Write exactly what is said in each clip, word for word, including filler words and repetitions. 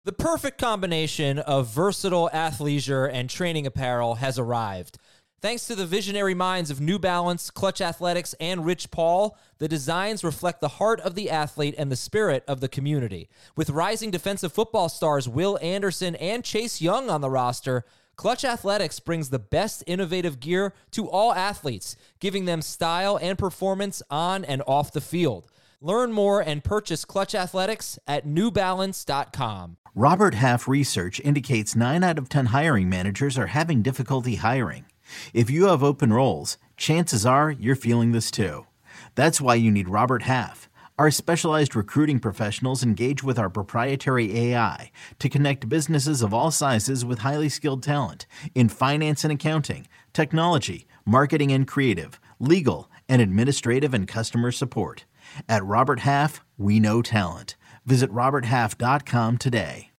The perfect combination of versatile athleisure and training apparel has arrived. Thanks to the visionary minds of New Balance, Clutch Athletics, and Rich Paul, the designs reflect the heart of the athlete and the spirit of the community. With rising defensive football stars Will Anderson and Chase Young on the roster, Clutch Athletics brings the best innovative gear to all athletes, giving them style and performance on and off the field. Learn more and purchase Clutch Athletics at new balance dot com. Robert Half research indicates nine out of ten hiring managers are having difficulty hiring. If you have open roles, chances are you're feeling this too. That's why you need Robert Half. Our specialized recruiting professionals engage with our proprietary A I to connect businesses of all sizes with highly skilled talent in finance and accounting, technology, marketing and creative, legal, and administrative and customer support. At Robert Half, we know talent. Visit robert half dot com today.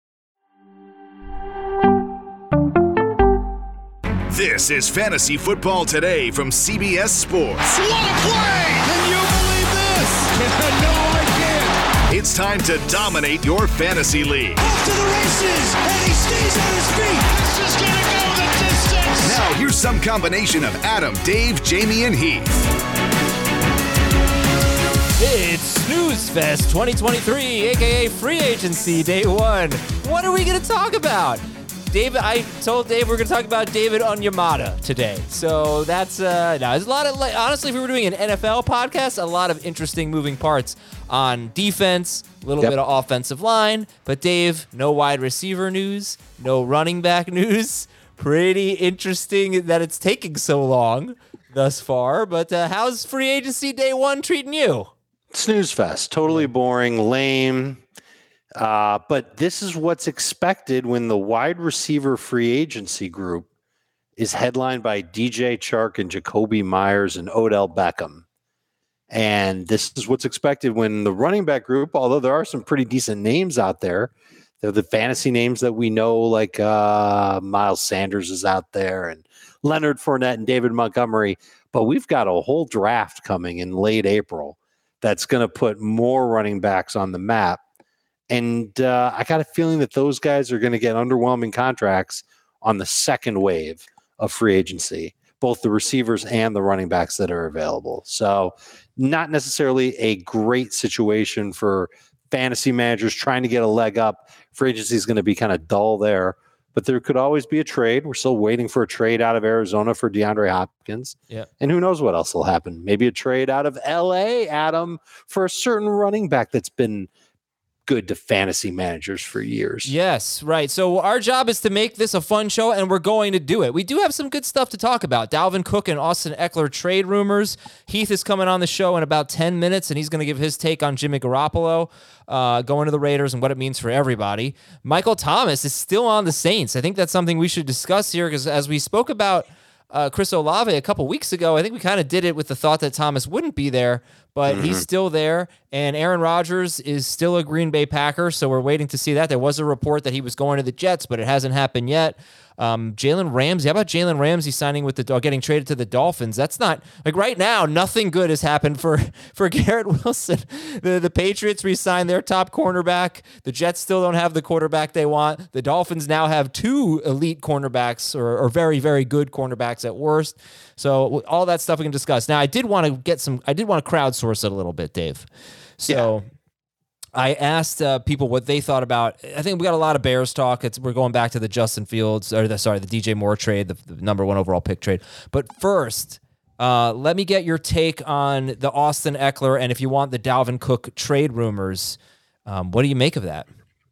This is Fantasy Football Today from C B S Sports. What a play! Can you believe this? No, I can't. It's time to dominate your fantasy league. Off to the races, and he stays on his feet. This is going to go the distance. Now here's some combination of Adam, Dave, Jamie, and Heath. It's Snooze Fest twenty twenty-three, a k a. Free Agency Day one. What are we going to talk about? David, I told Dave we're going to talk about David Onyemata today. So that's, uh, no, there's a lot of, like, honestly, if we were doing an N F L podcast, a lot of interesting moving parts on defense, a little yep. bit of offensive line. But Dave, no wide receiver news, no running back news. Pretty interesting that it's taking so long thus far. But uh, how's Free Agency Day one treating you? Snooze fest, totally boring, lame. Uh, but this is what's expected when the wide receiver free agency group is headlined by D J Chark and Jacoby Myers and Odell Beckham. And this is what's expected when the running back group, although there are some pretty decent names out there, they're the fantasy names that we know, like uh, Miles Sanders is out there and Leonard Fournette and David Montgomery. But we've got a whole draft coming in late April that's going to put more running backs on the map. And uh, I got a feeling that those guys are going to get underwhelming contracts on the second wave of free agency, both the receivers and the running backs that are available. So not necessarily a great situation for fantasy managers trying to get a leg up. Free agency is going to be kind of dull there, but there could always be a trade. We're still waiting for a trade out of Arizona for DeAndre Hopkins. Yeah. And who knows what else will happen. Maybe a trade out of L A, Adam, for a certain running back that's been good to fantasy managers for years. Yes, right. So our job is to make this a fun show, and we're going to do it. We do have some good stuff to talk about. Dalvin Cook and Austin Eckler trade rumors. Heath is coming on the show in about ten minutes, and he's going to give his take on Jimmy Garoppolo uh, going to the Raiders and what it means for everybody. Michael Thomas is still on the Saints. I think that's something we should discuss here, because as we spoke about Uh, Chris Olave a couple weeks ago, I think we kind of did it with the thought that Thomas wouldn't be there, but mm-hmm. he's still there, and Aaron Rodgers is still a Green Bay Packer, so we're waiting to see that. There was a report that he was going to the Jets, but it hasn't happened yet. Um, Jalen Ramsey, how about Jalen Ramsey signing with the Dol- getting traded to the Dolphins? That's not, like, right now, nothing good has happened for, for Garrett Wilson. The, the Patriots re-signed their top cornerback. The Jets still don't have the quarterback they want. The Dolphins now have two elite cornerbacks, or, or very, very good cornerbacks at worst. So all that stuff we can discuss. Now, I did want to get some, I did want to crowdsource it a little bit, Dave. So yeah. I asked uh, people what they thought about. I think we got a lot of Bears talk. It's, we're going back to the Justin Fields, or the sorry, the D J Moore trade, the, the number one overall pick trade. But first, uh, let me get your take on the Austin Eckler, and if you want the Dalvin Cook trade rumors, um, what do you make of that?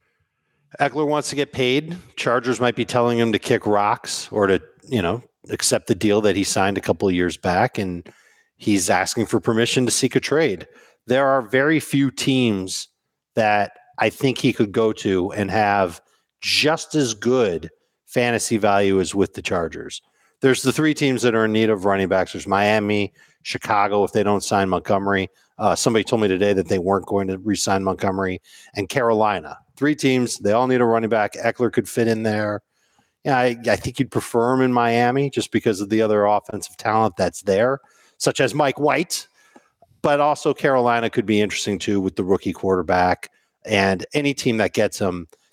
Eckler wants to get paid. Chargers might be telling him to kick rocks or to, you know, accept the deal that he signed a couple of years back, and he's asking for permission to seek a trade. There are very few teams that I think he could go to and have just as good fantasy value as with the Chargers. There's the three teams that are in need of running backs. There's Miami, Chicago, if they don't sign Montgomery. Uh, somebody told me today that they weren't going to re-sign Montgomery, and Carolina. Three teams, they all need a running back. Eckler could fit in there. Yeah, I, I think you'd prefer him in Miami just because of the other offensive talent that's there, such as Mike White. But also Carolina could be interesting too with the rookie quarterback, and any team that gets him,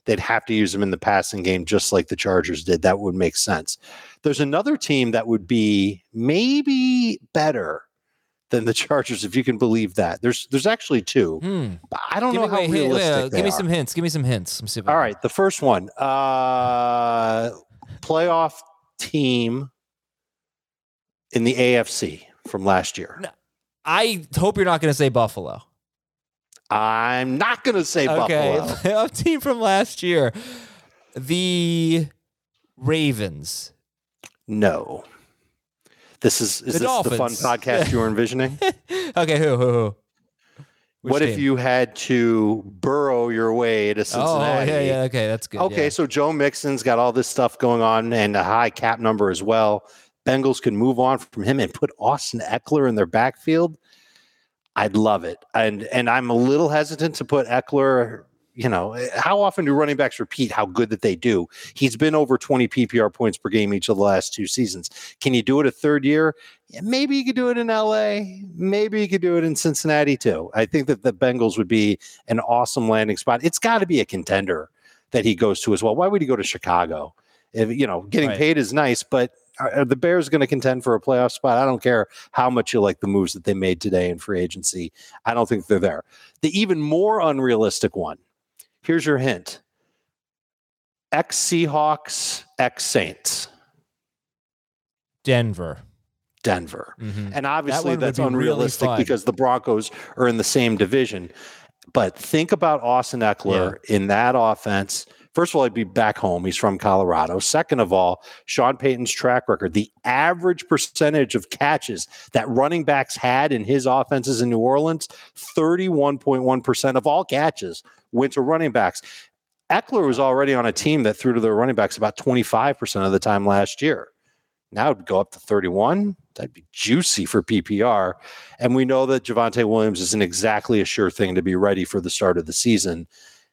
they'd have to use him in the passing game just like the Chargers did. That would make sense. There's another team that would be maybe better than the Chargers, if you can believe that. There's there's actually two. Hmm. I don't Give know me, how wait, hey, realistic wait, uh, they Give me are. some hints. Give me some hints. Let me see if I All can- right, the first one, uh, playoff team in the A F C from last year. No. I hope you're not going to say Buffalo. I'm not going to say Okay, Buffalo. playoff team from last year. The Ravens. No. This is is The this the fun Dolphins. podcast you were envisioning? Okay, who, who, who? Which What if team? you had to burrow your way to Oh, Cincinnati? yeah, yeah, okay, that's good. Okay, yeah. so Joe Mixon's got all this stuff going on and a high cap number as well. Bengals can move on from him and put Austin Eckler in their backfield. I'd love it. And and I'm a little hesitant to put Eckler, you know, how often do running backs repeat how good that they do? He's been over twenty P P R points per game each of the last two seasons. Can you do it a third year? Yeah, maybe you could do it in L A. Maybe you could do it in Cincinnati too. I think that the Bengals would be an awesome landing spot. It's got to be a contender that he goes to as well. Why would he go to Chicago? If, you know, getting Right. paid is nice, but are, are the Bears going to contend for a playoff spot? I don't care how much you like the moves that they made today in free agency. I don't think they're there. The even more unrealistic one. Here's your hint. Ex-Seahawks, ex-Saints. Denver. Denver. Mhm. And obviously one would that's be really unrealistic fun. because the Broncos are in the same division. But think about Austin Eckler in that offense. First of all, he'd be back home. He's from Colorado. Second of all, Sean Payton's track record, the average percentage of catches that running backs had in his offenses in New Orleans, thirty-one point one percent of all catches went to running backs. Eckler was already on a team that threw to their running backs about twenty-five percent of the time last year. Now it would go up to thirty-one. That'd be juicy for P P R. And we know that Javonte Williams isn't exactly a sure thing to be ready for the start of the season.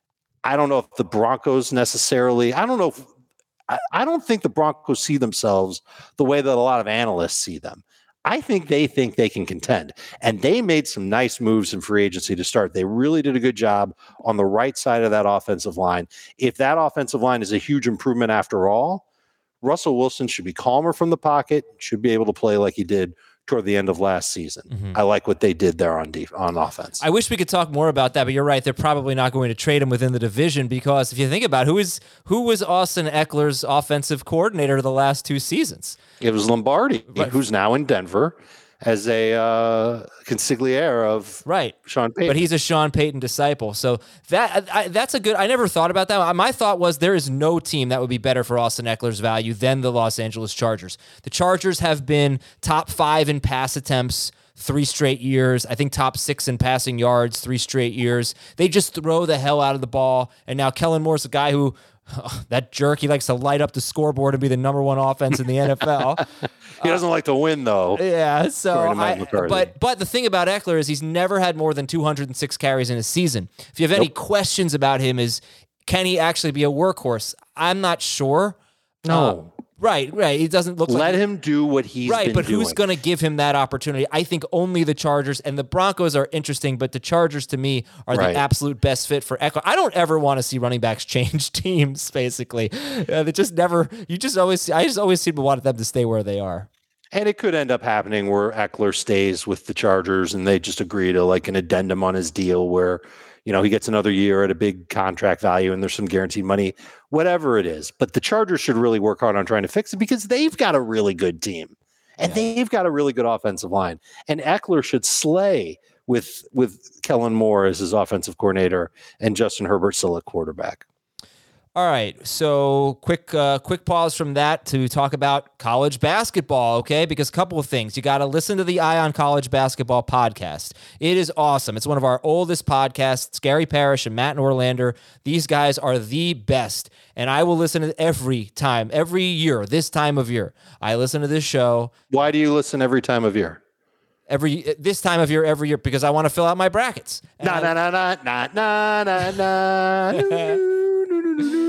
I don't know if the Broncos necessarily, I don't know if, I, I don't think the Broncos see themselves the way that a lot of analysts see them. I think they think they can contend. And they made some nice moves in free agency to start. They really did a good job on the right side of that offensive line. If that offensive line is a huge improvement after all, Russell Wilson should be calmer from the pocket, should be able to play like he did toward the end of last season. Mhm. I like what they did there on def- on offense. I wish we could talk more about that, but you're right. They're probably not going to trade him within the division because if you think about it, who is who was Austin Eckler's offensive coordinator the last two seasons? It was Lombardi, Right. who's now in Denver as a uh, consigliere of Right. Sean Payton. But he's a Sean Payton disciple. So that I, that's a good, I never thought about that. My thought was there is no team that would be better for Austin Eckler's value than the Los Angeles Chargers. The Chargers have been top five in pass attempts three straight years. I think top six in passing yards three straight years. They just throw the hell out of the ball. And now Kellen Moore's a guy who, oh, that jerk, he likes to light up the scoreboard and be the number one offense in the N F L. he doesn't like to win, though. Yeah, so According to Mike I, McCarthy. but but the thing about Eckler is he's never had more than two hundred six carries in a season. If you have any Nope. questions about him, is can he actually be a workhorse? I'm not sure. No. Uh, right, right. He doesn't look Let like him do what he's right. been But doing. who's going to give him that opportunity? I think only the Chargers and the Broncos are interesting, but the Chargers to me are Right. the absolute best fit for Eckler. I don't ever want to see running backs change teams. Basically, uh, they just never. You just always. I just always seem to want them to stay where they are. And it could end up happening where Eckler stays with the Chargers and they just agree to like an addendum on his deal where, you know, he gets another year at a big contract value and there's some guaranteed money, whatever it is. But the Chargers should really work hard on trying to fix it because they've got a really good team and Yeah. they've got a really good offensive line. And Eckler should slay with with Kellen Moore as his offensive coordinator and Justin Herbert still at quarterback. All right, so quick, uh, quick pause from that to talk about college basketball, okay? Because a couple of things. You got to listen to the Eye on College Basketball podcast. It is awesome. It's one of our oldest podcasts. Gary Parrish and Matt Norlander. These guys are the best, and I will listen to it every time, every year, this time of year. I listen to this show Why do you listen every time of year? every this time of year, every year, because I want to fill out my brackets. And Na I- na na na na na na na. No, no, no, no, no.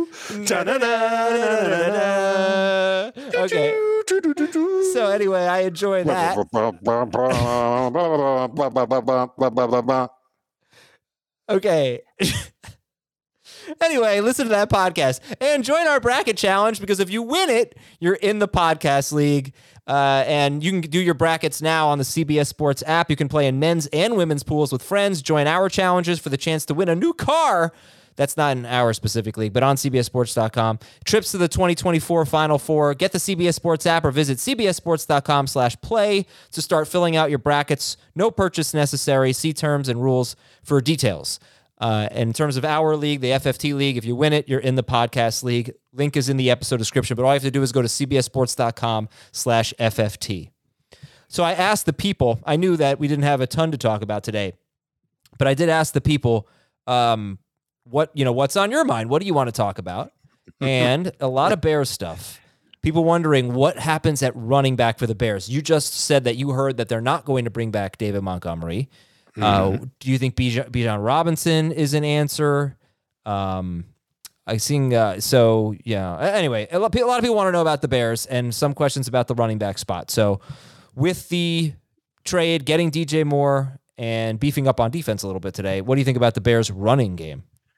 Da, na, na, na, na, na, na. Okay. So anyway, I enjoy that. Okay. Anyway, listen to that podcast and join our bracket challenge, because if you win it, you're in the podcast league. Uh, and you can do your brackets now on the C B S Sports app. You can play in men's and women's pools with friends. Join our challenges for the chance to win a new car. That's not in our specific league, but on C B S Sports dot com. Trips to the twenty twenty-four Final Four. Get the C B S Sports app or visit C B S Sports dot com slash play to start filling out your brackets. No purchase necessary. See terms and rules for details. Uh, and in terms of our league, the F F T league, if you win it, you're in the podcast league. Link is in the episode description, but all you have to do is go to C B S Sports dot com slash F F T. So I asked the people, I knew that we didn't have a ton to talk about today, but I did ask the people, um, what, you know, what's on your mind? What do you want to talk about? And a lot of Bears stuff. People wondering what happens at running back for the Bears. You just said that you heard that they're not going to bring back David Montgomery. Mm-hmm. Uh, do you think Bijan, Bijan Robinson is an answer? Um, I think uh, so. Yeah. Anyway, a lot, a lot of people want to know about the Bears and some questions about the running back spot. So, with the trade, getting D J Moore and beefing up on defense a little bit today, what do you think about the Bears' running game?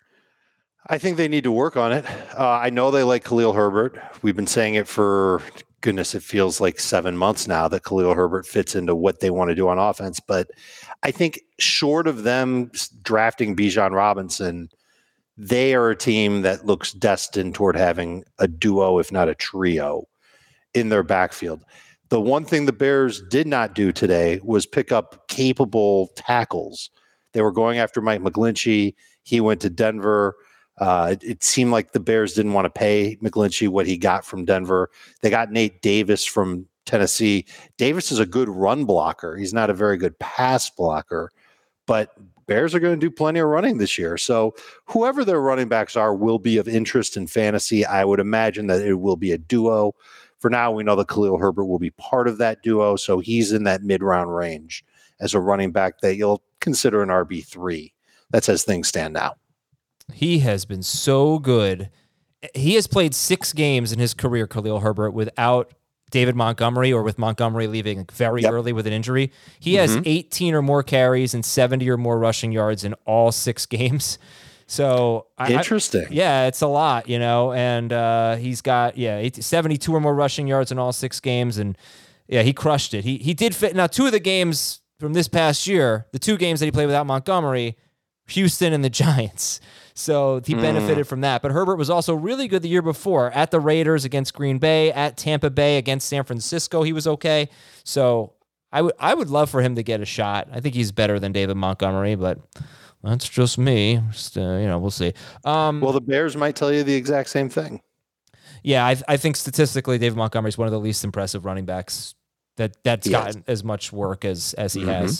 I think they need to work on it. Uh, I know they like Khalil Herbert. We've been saying it for, goodness, it feels like seven months now that Khalil Herbert fits into what they want to do on offense. But I think short of them drafting Bijan Robinson, they are a team that looks destined toward having a duo, if not a trio, in their backfield. The one thing the Bears did not do today was pick up capable tackles. They were going after Mike McGlinchey. He went to Denver. Uh, it, it seemed like the Bears didn't want to pay McGlinchey what he got from Denver. They got Nate Davis from Tennessee. Davis is a good run blocker. He's not a very good pass blocker, but Bears are going to do plenty of running this year. So whoever their running backs are will be of interest in fantasy. I would imagine that it will be a duo. For now, we know that Khalil Herbert will be part of that duo, so he's in that mid-round range as a running back that you'll consider an R B three. That's as things stand now. He has been so good. He has played six games in his career, Khalil Herbert, without David Montgomery or with Montgomery leaving very yep. early with an injury. He mm-hmm. has eighteen or more carries and seventy or more rushing yards in all six games. So interesting. I, yeah, it's a lot, you know, and uh, he's got, yeah, seventy-two or more rushing yards in all six games. And yeah, he crushed it. He, he did fit. Now, two of the games from this past year, the two games that he played without Montgomery, Houston and the Giants. So he benefited mm. from that. But Herbert was also really good the year before at the Raiders, against Green Bay, at Tampa Bay, against San Francisco. He was okay. So I would I would love for him to get a shot. I think he's better than David Montgomery, but that's just me. Just, uh, you know, we'll see. Um, well, the Bears might tell you the exact same thing. Yeah, I, I think statistically, David Montgomery is one of the least impressive running backs that that's he gotten has. as much work as as he mm-hmm. has.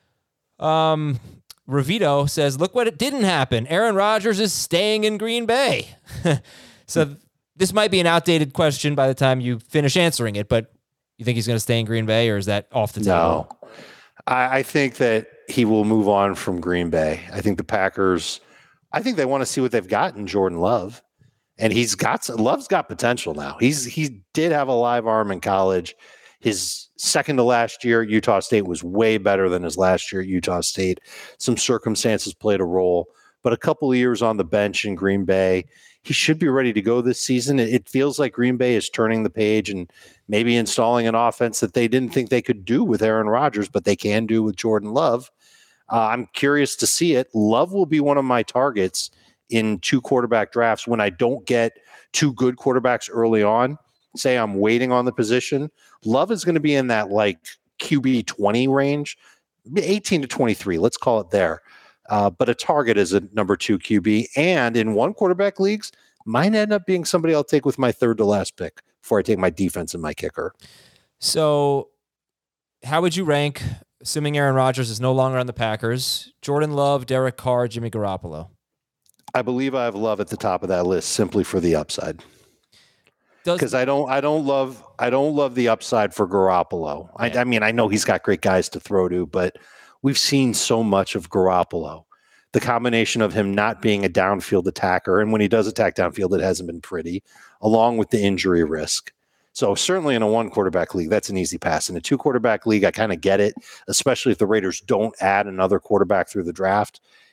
Um. Ravito says, look what it didn't happen. Aaron Rodgers is staying in Green Bay. So this might be an outdated question by the time you finish answering it, but you think he's going to stay in Green Bay, or is that off the table? No, I, I think that he will move on from Green Bay. I think the Packers, I think they want to see what they've got in Jordan Love. And he's got, Love's got potential now. He's, he did have a live arm in college. His second to last year at Utah State was way better than his last year at Utah State. Some circumstances played a role, but a couple of years on the bench in Green Bay, he should be ready to go this season. It feels like Green Bay is turning the page and maybe installing an offense that they didn't think they could do with Aaron Rodgers, but they can do with Jordan Love. Uh, I'm curious to see it. Love will be one of my targets in two quarterback drafts when I don't get two good quarterbacks early on. Say I'm waiting on the position. Love is going to be in that like Q B twenty range, eighteen to twenty-three. Let's call it there. Uh, but a target is a number two Q B. And in one quarterback leagues, might end up being somebody I'll take with my third to last pick before I take my defense and my kicker. So how would you rank, assuming Aaron Rodgers is no longer on the Packers, Jordan Love, Derek Carr, Jimmy Garoppolo? I believe I have Love at the top of that list simply for the upside. Because I don't, I don't love, I don't love the upside for Garoppolo. Yeah. I, I mean, I know he's got great guys to throw to, but we've seen so much of Garoppolo. The combination of him not being a downfield attacker, and when he does attack downfield, it hasn't been pretty, along with the injury risk. So certainly in a one quarterback league, that's an easy pass. In a two quarterback league, I kind of get it, especially if the Raiders don't add another quarterback through the draft.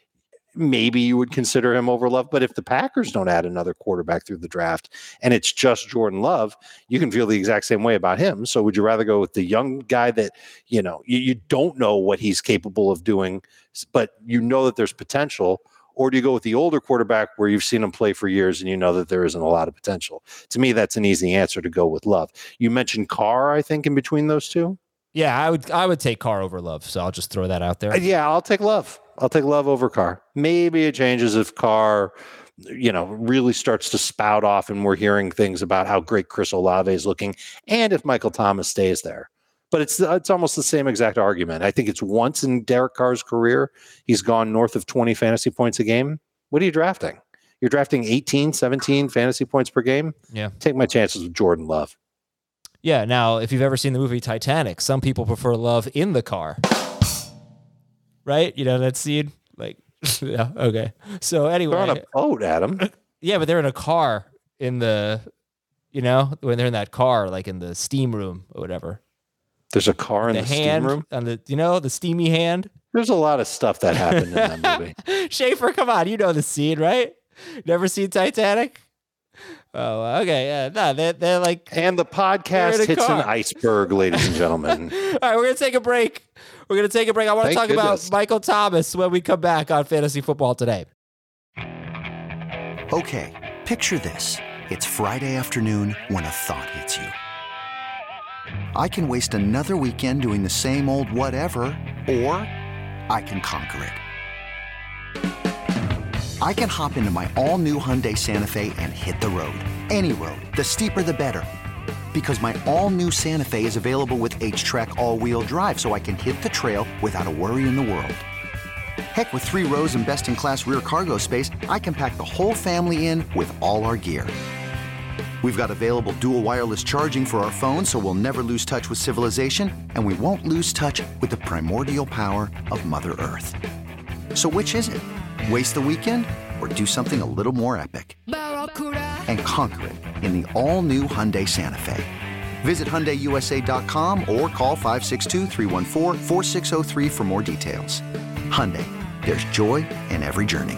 maybe you would consider him over Love. But if the Packers don't add another quarterback through the draft and it's just Jordan Love, you can feel the exact same way about him. So would you rather go with the young guy that, you know, you, you don't know what he's capable of doing, but you know that there's potential? Or do you go with the older quarterback where you've seen him play for years and you know that there isn't a lot of potential? To me, that's an easy answer to go with Love. You mentioned Carr, I think, in between those two. Yeah, I would I would take Carr over Love, so I'll just throw that out there. Uh, yeah, I'll take Love. I'll take Love over Carr. Maybe it changes if Carr, you know, really starts to spout off and we're hearing things about how great Chris Olave is looking and if Michael Thomas stays there. But it's it's almost the same exact argument. I think it's once in Derek Carr's career, he's gone north of twenty fantasy points a game. What are you drafting? You're drafting eighteen, seventeen fantasy points per game? Yeah. Take my chances with Jordan Love. Yeah, now, if you've ever seen the movie Titanic, some people prefer Love in the car. Right? You know that scene? Like, yeah, okay. So anyway. They're on a boat, Adam. Yeah, but they're in a car in the, you know, when they're in that car, like in the steam room or whatever. There's a car in the, the hand, steam room? On the, you know, the steamy hand. There's a lot of stuff that happened in that movie. Schaefer, come on. You know the scene, right? Never seen Titanic? Oh, okay. Yeah, no, they're, they're like. And the podcast hits car. an iceberg, ladies and gentlemen. All right, we're going to take a break. We're going to take a break. I want to talk goodness. about Michael Thomas when we come back on Fantasy Football Today. Okay, picture this. It's Friday afternoon when a thought hits you. I can waste another weekend doing the same old whatever, or I can conquer it. I can hop into my all-new Hyundai Santa Fe and hit the road. Any road. The steeper, the better. Because my all-new Santa Fe is available with H-Track all-wheel drive, so I can hit the trail without a worry in the world. Heck, with three rows and best-in-class rear cargo space, I can pack the whole family in with all our gear. We've got available dual wireless charging for our phones, so we'll never lose touch with civilization, and we won't lose touch with the primordial power of Mother Earth. So which is it? Waste the weekend or do something a little more epic? And conquer it in the all-new Hyundai Santa Fe. Visit Hyundai U S A dot com or call five six two, three one four, four six zero three for more details. Hyundai, there's joy in every journey.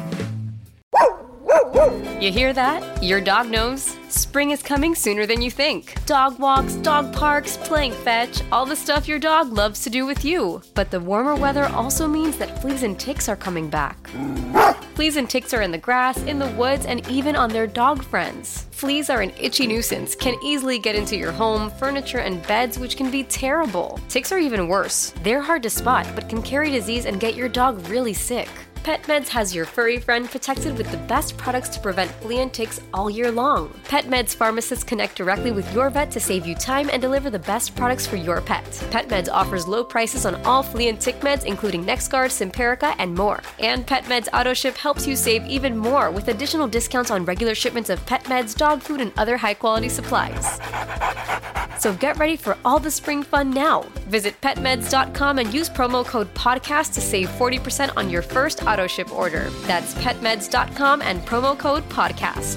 You hear that? Your dog knows. Spring is coming sooner than you think. Dog walks, dog parks, playing fetch, all the stuff your dog loves to do with you. But the warmer weather also means that fleas and ticks are coming back. Fleas and ticks are in the grass, in the woods, and even on their dog friends. Fleas are an itchy nuisance, can easily get into your home, furniture, and beds, which can be terrible. Ticks are even worse. They're hard to spot, but can carry disease and get your dog really sick. PetMeds has your furry friend protected with the best products to prevent flea and ticks all year long. PetMeds pharmacists connect directly with your vet to save you time and deliver the best products for your pet. PetMeds offers low prices on all flea and tick meds, including NexGard, Simparica, and more. And PetMeds AutoShip helps you save even more with additional discounts on regular shipments of pet meds, dog food, and other high-quality supplies. So get ready for all the spring fun now. Visit pet meds dot com and use promo code podcast to save forty percent on your first auto ship order. That's pet meds dot com and promo code podcast.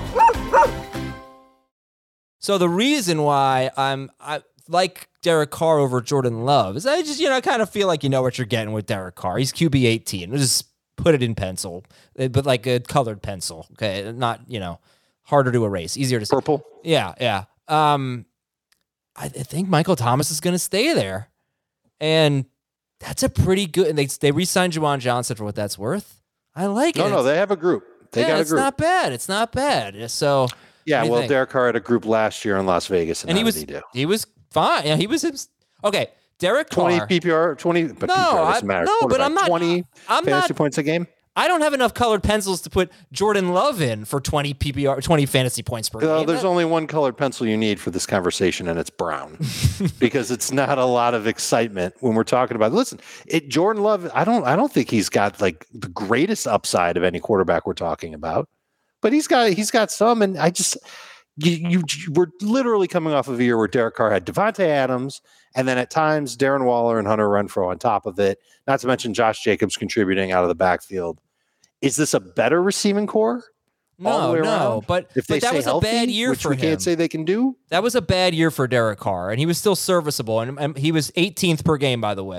So the reason why I'm I like Derek Carr over Jordan Love is I just, you know, kind of feel like you know what you're getting with Derek Carr. He's Q B eighteen. We'll just put it in pencil, but like a colored pencil. Okay, not, you know, harder to erase, easier to see. Purple. Yeah, yeah. Um, I think Michael Thomas is going to stay there, and that's a pretty good. And they they re-signed Juwan Johnson for what that's worth. I like no, it. No, no, they have a group. They yeah, got a it's group. It's not bad. It's not bad. So yeah, well, think? Derek Carr had a group last year in Las Vegas, and, and how he was did he do? He was fine. Yeah, he was okay. Derek Carr, twenty P P R, twenty. But no, P P R doesn't I, matter. no, but I'm not. twenty I'm fantasy not, points a game. I don't have enough colored pencils to put Jordan Love in for twenty P P R, twenty fantasy points per well, game. There's that, only one colored pencil you need for this conversation, and it's brown, because it's not a lot of excitement when we're talking about. Listen, it Jordan Love. I don't. I don't think he's got like the greatest upside of any quarterback we're talking about, but he's got he's got some, and I just. You, you we're literally coming off of a year where Derek Carr had Devontae Adams, and then at times Darren Waller and Hunter Renfrow on top of it. Not to mention Josh Jacobs contributing out of the backfield. Is this a better receiving core? No, no. Around? But, if they but that stay was healthy, a bad year which for we him. Can't say they can do. That was a bad year for Derek Carr, and he was still serviceable, and, and he was eighteenth per game, by the way.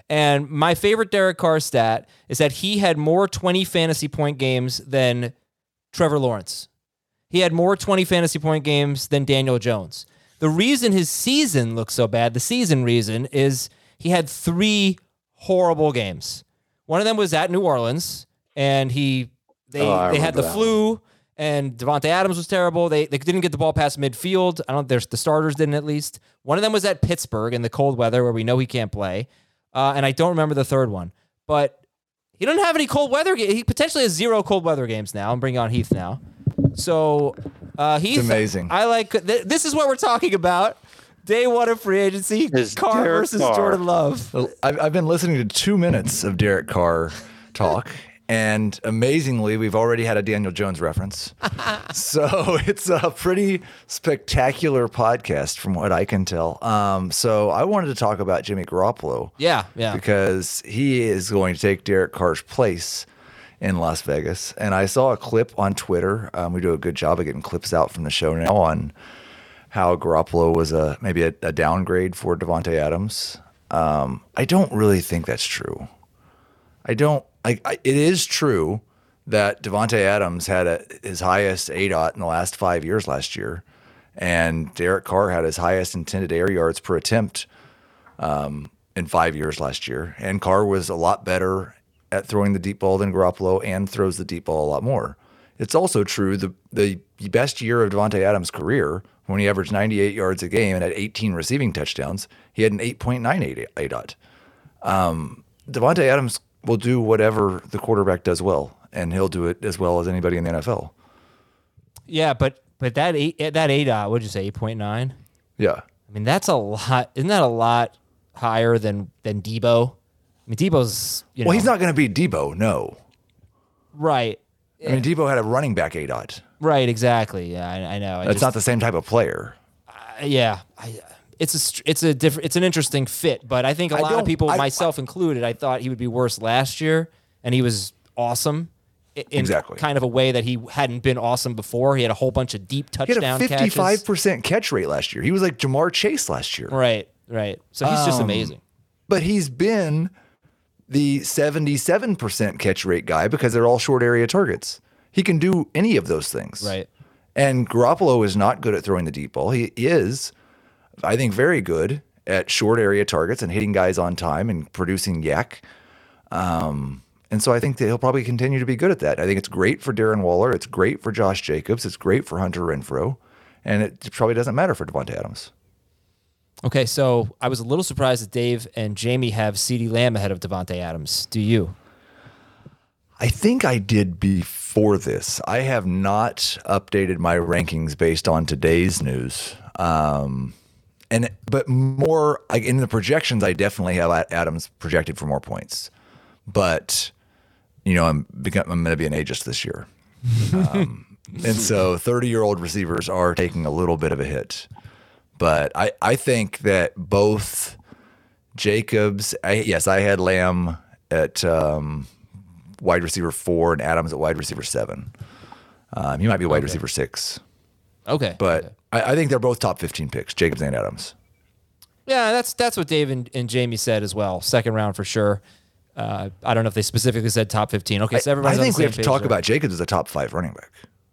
And my favorite Derek Carr stat is that he had more twenty fantasy point games than Trevor Lawrence. He had more twenty fantasy point games than Daniel Jones. The reason his season looks so bad, the season reason, is he had three horrible games. One of them was at New Orleans, and he they oh, they had the that flu, one. and Devontae Adams was terrible. They they didn't get the ball past midfield. I don't. There's the starters didn't at least. One of them was at Pittsburgh in the cold weather where we know he can't play, uh, and I don't remember the third one. But he doesn't have any cold weather. Ga- he potentially has zero cold weather games now. I'm bringing on Heath now. So uh, Heath, it's amazing. I like th- this is what we're talking about. Day one of free agency, Is Carr Derek versus Carr. Jordan Love. Well, I've, I've been listening to two minutes of Derek Carr talk, and amazingly, we've already had a Daniel Jones reference. So it's a pretty spectacular podcast from what I can tell. Um, so I wanted to talk about Jimmy Garoppolo. Yeah, yeah. Because he is going to take Derek Carr's place in Las Vegas. And I saw a clip on Twitter. Um, we do a good job of getting clips out from the show now on how Garoppolo was a maybe a, a downgrade for Devontae Adams. Um, I don't really think that's true. I don't. I, I, it is true that Devontae Adams had a, his highest A D O T in the last five years last year, and Derek Carr had his highest intended air yards per attempt um, in five years last year. And Carr was a lot better at throwing the deep ball than Garoppolo, and throws the deep ball a lot more. It's also true the the best year of Devontae Adams' career, when he averaged ninety-eight yards a game and had eighteen receiving touchdowns, he had an eight point nine eight A D O T. Um, Devontae Adams will do whatever the quarterback does well, and he'll do it as well as anybody in the N F L. Yeah, but but that eight, that A D O T, what'd you say, eight point nine? Yeah. I mean, that's a lot. Isn't that a lot higher than than Debo? I mean, Debo's, you know. Well, he's not going to beat Debo, no. Right. I mean, Debo had a running back A D O T. Right, exactly. Yeah, I, I know. I That's just, not the same type of player. Uh, yeah, I, it's a str- it's a different it's an interesting fit, but I think a I lot of don't- people, I- myself included, I thought he would be worse last year, and he was awesome. i- In Exactly. kind of a way that he hadn't been awesome before. He had a whole bunch of deep He had touchdown a fifty-five catches. percent catch rate last year. He was like Jamar Chase last year. Right, right. So he's just Um, amazing. But he's been the seventy-seven percent catch rate guy because they're all short area targets. He can do any of those things. Right. And Garoppolo is not good at throwing the deep ball. He is, I think, very good at short area targets and hitting guys on time and producing yak. Um, and so I think that he'll probably continue to be good at that. I think it's great for Darren Waller. It's great for Josh Jacobs. It's great for Hunter Renfrow. And it probably doesn't matter for Devontae Adams. Okay, so I was a little surprised that Dave and Jamie have CeeDee Lamb ahead of Devontae Adams. Do you? I think I did before this. I have not updated my rankings based on today's news. Um, and but more like in the projections, I definitely have Adams projected for more points. But you know, I'm become, I'm going to be an ageist this year, um, and so thirty-year-old receivers are taking a little bit of a hit. But I I think that both Jacobs, I, yes, I had Lamb at. Um, wide receiver four and Adams at wide receiver seven. Um, he might be wide okay. receiver six. Okay. But okay. I, I think they're both top fifteen picks, Jacobs and Adams. Yeah, that's that's what Dave and, and Jamie said as well. Second round for sure. Uh, I don't know if they specifically said top fifteen. Okay, so everybody's I, I think on the we have to talk there. about Jacobs as a top five running back.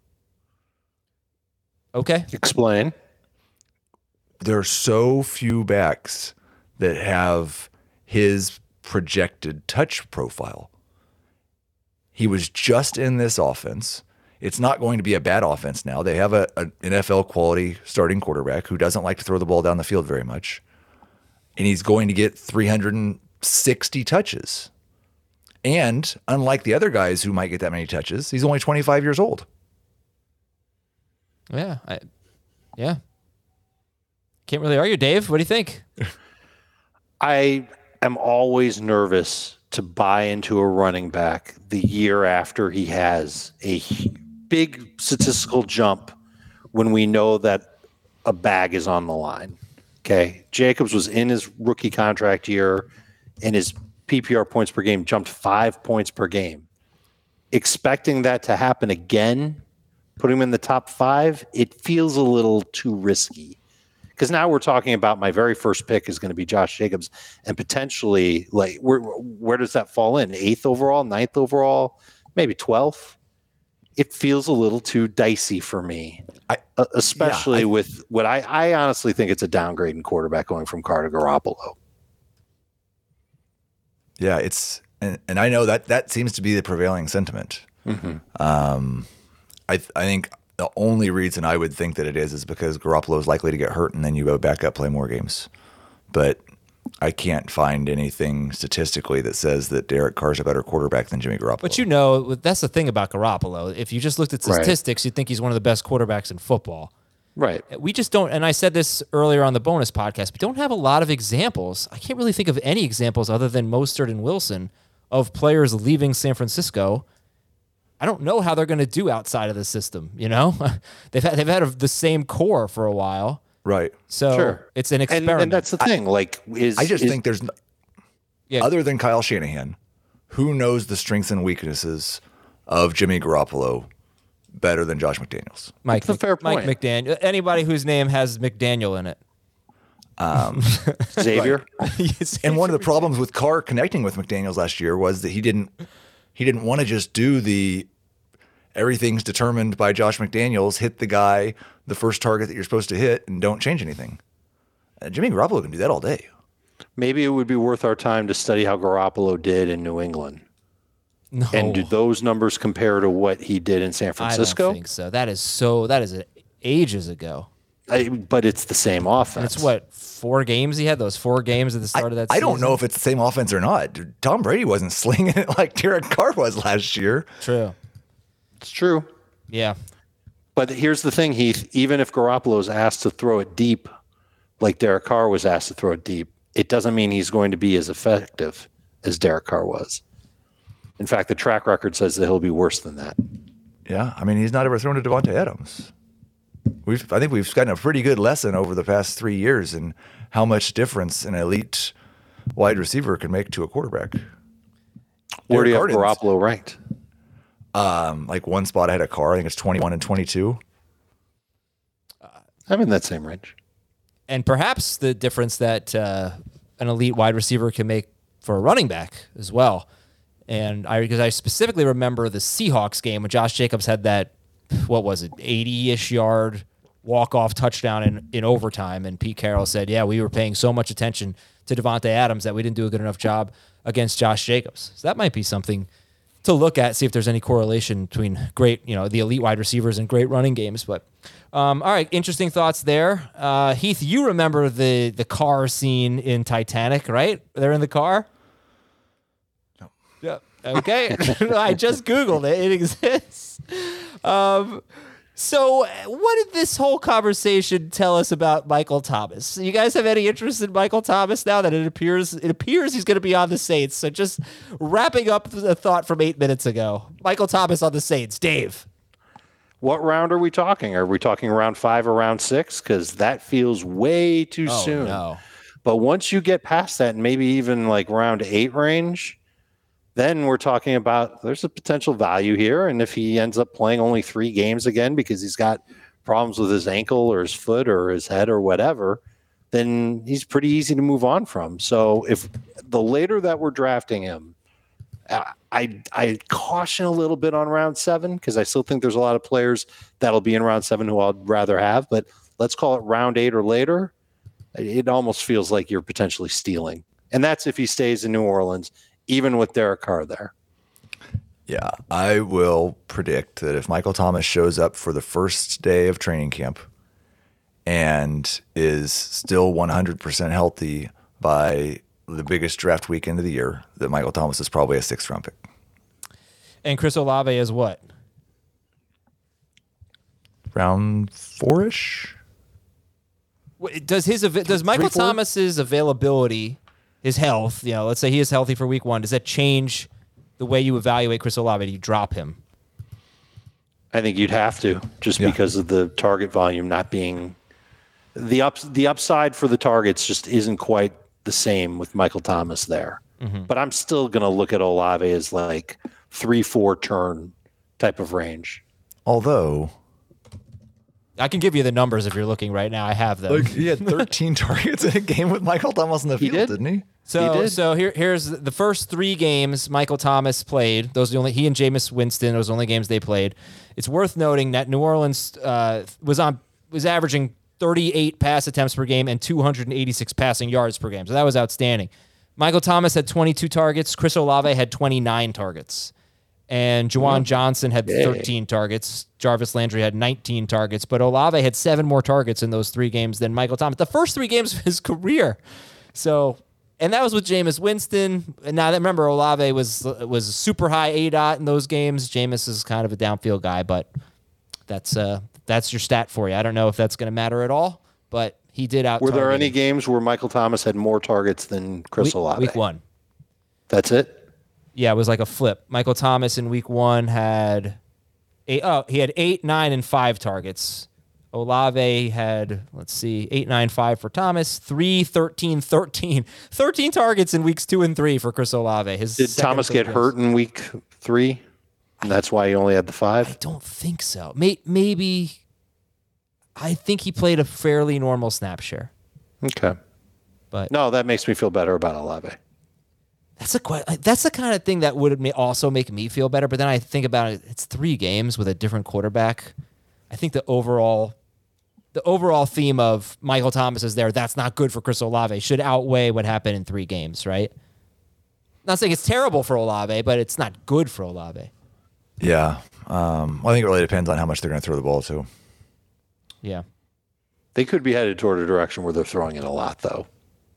Okay. Explain. There are so few backs that have his projected touch profile. He was just in this offense. It's not going to be a bad offense now. They have a, an N F L quality starting quarterback who doesn't like to throw the ball down the field very much. And he's going to get three hundred sixty touches. And unlike the other guys who might get that many touches, he's only twenty-five years old. Yeah. I, yeah. Can't really argue. Dave, what do you think? I am always nervous to buy into a running back the year after he has a big statistical jump when we know that a bag is on the line. Okay. Jacobs was in his rookie contract year and his P P R points per game jumped five points per game. Expecting that to happen again, put him in the top five, it feels a little too risky Because now we're talking about my very first pick is going to be Josh Jacobs, and potentially, like, where where does that fall in? Eighth overall, ninth overall, maybe twelfth? It feels a little too dicey for me, I, uh, especially yeah, I, with what I, I honestly think it's a downgrade in quarterback going from Carr to Garoppolo. Yeah, it's and, and I know that that seems to be the prevailing sentiment. Mm-hmm. Um, I I think the only reason I would think that it is is because Garoppolo is likely to get hurt, and then you go back up, play more games. But I can't find anything statistically that says that Derek Carr's a better quarterback than Jimmy Garoppolo. But you know, that's the thing about Garoppolo. If you just looked at Right. statistics, you'd think he's one of the best quarterbacks in football. Right. We just don't, and I said this earlier on the bonus podcast, we don't have a lot of examples. I can't really think of any examples other than Mostert and Wilson of players leaving San Francisco. I don't know how they're going to do outside of the system. You know, they've had they've had a, the same core for a while, right? So Sure. it's an And, experiment. and that's the thing. Like, is I just is- think there's no, Yeah. other than Kyle Shanahan, who knows the strengths and weaknesses of Jimmy Garoppolo better than Josh McDaniels. Mike, That's a fair Mike point. McDaniel. Anybody whose name has McDaniel in it. Xavier. And one of the problems with Carr connecting with McDaniels last year was that he didn't he didn't want to just do the everything's determined by Josh McDaniels, hit the guy the first target that you're supposed to hit, and don't change anything. Uh, Jimmy Garoppolo can do that all day. Maybe it would be worth our time to study how Garoppolo did in New England. No, And do those numbers compare to what he did in San I Francisco? don't think so. That is so. That is ages ago. I, but it's the same offense. And it's what, four games he had? Those four games at the start I, of that I season? don't know if it's the same offense or not. Dude, Tom Brady wasn't slinging it like Derek Carr was last year. True. It's true. Yeah. But here's the thing, Heath. Even if Garoppolo is asked to throw it deep, like Derek Carr was asked to throw it deep, it doesn't mean he's going to be as effective as Derek Carr was. In fact, the track record says that he'll be worse than that. Yeah, I mean, he's not ever thrown to Devontae Adams. We've, I think we've gotten a pretty good lesson over the past three years in how much difference an elite wide receiver can make to a quarterback. Where do you have Derek Carr Garoppolo ranked? Um, like one spot ahead of Carr. I think it's twenty-one and twenty-two. I'm in that same range. And perhaps the difference that uh, an elite wide receiver can make for a running back as well. And I, because I specifically remember the Seahawks game when Josh Jacobs had that, what was it, eighty-ish yard walk-off touchdown in, in overtime. And Pete Carroll said, yeah, we were paying so much attention to Devontae Adams that we didn't do a good enough job against Josh Jacobs. So that might be something to look at, see if there's any correlation between great, you know, the elite wide receivers and great running games. But um, all right, interesting thoughts there. Uh, Heath, you remember the the car scene in Titanic, right? They're in the car. No. Yeah. Okay. I just Googled it. It exists. Um, so what did this whole conversation tell us about Michael Thomas? You guys have any interest in Michael Thomas now that it appears it appears he's going to be on the Saints? So just wrapping up the thought from eight minutes ago. Michael Thomas on the Saints. Dave. What round are we talking? Are we talking round five or round six? Because that feels way too Oh, soon. no. But once you get past that, and maybe even like round eight range, then we're talking about there's a potential value here. And if he ends up playing only three games again because he's got problems with his ankle or his foot or his head or whatever, then he's pretty easy to move on from. So if the later that we're drafting him, I I caution a little bit on round seven because I still think there's a lot of players that'll be in round seven who I'd rather have. But let's call it round eight or later. It almost feels like you're potentially stealing. And that's if he stays in New Orleans, even with Derek Carr there. Yeah, I will predict that if Michael Thomas shows up for the first day of training camp and is still one hundred percent healthy by the biggest draft weekend of the year, that Michael Thomas is probably a sixth round pick. And Chris Olave is what? Round four-ish? Does his does Michael Three, four? Thomas's availability, his health, you know, let's say he is healthy for week one, does that change the way you evaluate Chris Olave? Do you drop him? I think you'd have to, just Yeah. because of the target volume not being the ups the upside for the targets just isn't quite the same with Michael Thomas there. Mm-hmm. But I'm still gonna look at Olave as like three, four turn type of range. Although I can give you the numbers if you're looking right now. I have them. Like he had thirteen targets in a game with Michael Thomas in the He field, did? didn't he? So, He did. so here, here's the first three games Michael Thomas played. Those are the only he and Jameis Winston. Those are the only games they played. It's worth noting that New Orleans uh, was on was averaging thirty-eight pass attempts per game and two hundred eighty-six passing yards per game. So that was outstanding. Michael Thomas had twenty-two targets. Chris Olave had twenty-nine targets. And Juwan Johnson had thirteen targets. Jarvis Landry had nineteen targets. But Olave had seven more targets in those three games than Michael Thomas. The first three games of his career. So, and that was with Jameis Winston. And now that remember, Olave was was super high A D O T in those games. Jameis is kind of a downfield guy, but that's uh that's your stat for you. I don't know if that's going to matter at all, but he did out. Were there any games where Michael Thomas had more targets than Chris week, Olave? Week one. That's it? Yeah, it was like a flip. Michael Thomas in week one had eight, oh, he had eight, nine, and five targets. Olave had, let's see, eight, nine, five for Thomas, three, thirteen, thirteen. thirteen targets in weeks two and three for Chris Olave. His Did second Thomas big get games. hurt in week three? And that's why he only had the I five? don't think so. May, maybe, I think he played a fairly normal snap share. Okay. But No, that makes me feel better about Olave. That's a quite, that's the kind of thing that would ma- also make me feel better. But then I think about it, it's three games with a different quarterback. I think the overall, the overall theme of Michael Thomas is there. That's not good for Chris Olave. Should outweigh what happened in three games, right? Not saying it's terrible for Olave, but it's not good for Olave. Yeah. Um, well, I think it really depends on how much they're going to throw the ball to. Yeah. They could be headed toward a direction where they're throwing it a lot, though.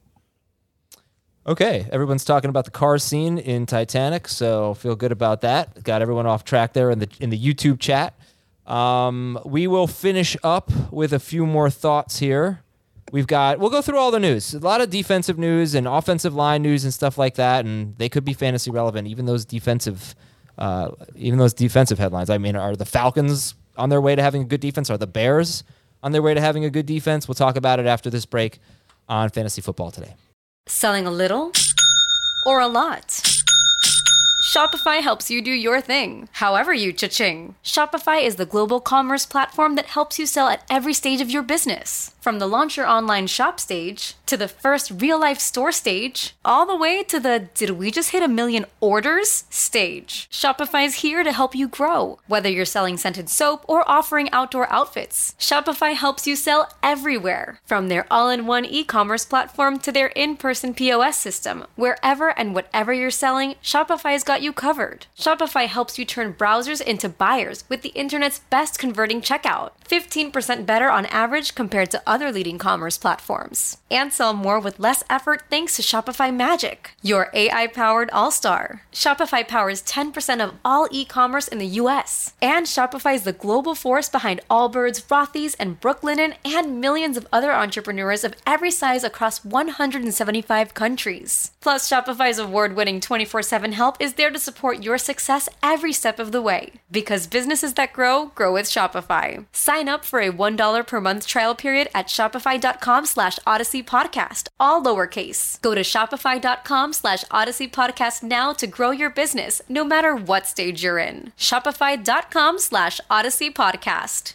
Okay, everyone's talking about the car scene in Titanic, so feel good about that. Got everyone off track there in the in the YouTube chat. Um, we will finish up with a few more thoughts here. We've got we'll go through all the news. A lot of defensive news and offensive line news and stuff like that, and they could be fantasy relevant. Even those defensive, uh, even those defensive headlines. I mean, are the Falcons on their way to having a good defense? Are the Bears on their way to having a good defense? We'll talk about it after this break on Fantasy Football Today. Selling a little or a lot? Shopify helps you do your thing, however you cha-ching. Shopify is the global commerce platform that helps you sell at every stage of your business. From the launch your online shop stage, to the first real-life store stage, all the way to the did we just hit a million orders stage. Shopify's here to help you grow. Whether you're selling scented soap or offering outdoor outfits, Shopify helps you sell everywhere. From their all-in-one e-commerce platform to their in-person P O S system, wherever and whatever you're selling, Shopify's got you covered. Shopify helps you turn browsers into buyers with the internet's best converting checkout. fifteen percent better on average compared to other leading commerce platforms. And sell more with less effort thanks to Shopify Magic, your A I-powered all-star. Shopify powers ten percent of all e-commerce in the U S. And Shopify is the global force behind Allbirds, Rothy's, and Brooklinen, and millions of other entrepreneurs of every size across one hundred seventy-five countries. Plus, Shopify's award-winning twenty-four seven help is there to support your success every step of the way. Because businesses that grow, grow with Shopify. Sign up for a one dollar per month trial period at shopify.com slash Odyssey Podcast, all lowercase. Go to shopify.com slash Odyssey Podcast now to grow your business, no matter what stage you're in. Shopify.com slash Odyssey Podcast.